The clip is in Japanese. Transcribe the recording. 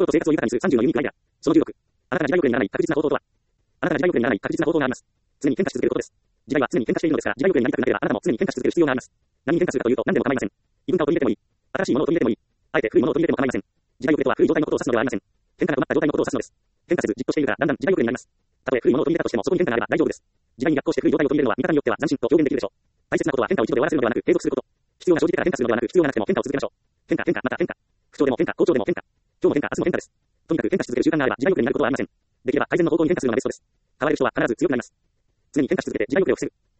心と生活を豊かにする30のユニークアイデア。その16。あなたが時代遅れにならない確実な方法とは。あなたが時代遅れにならない確実な方法があります。常に変化し続けることです。時代は常に変化しているのですから、時代遅れになりたくなければあなたも常に変化し続ける必要があります。何に変化するかというと何でも構いません。異文化を取り入れてもいい。新しいものを取り入れてもいい。あえて古いものを取り入れても構いません。時代遅れとは古い状態のことを指すのではありません。変化が止まった状態のことを指すのです。変化せずじっとしているからだんだん時代遅れになります。たとえ古いものを取り入れたとしてもそこに変化があれば大丈夫です。時代に逆行して古い状態を取り入れるのは見方によっては斬新と表現できるでしょう。大切なことは変化を一度で終わらせるのではなく継続すること。必要が生じてから変化するのではなく必要がなくても変化を続けましょう。変化、また変化。不調でも変化、好調でも変化。今日も変化、明日も変化です。とにかく変化し続ける習慣があれば時代遅れになることはありません。できれば改善の方向に変化するのがベストです。変われる人は必ず強くなります。常に変化し続けて時代遅れを防ぐ。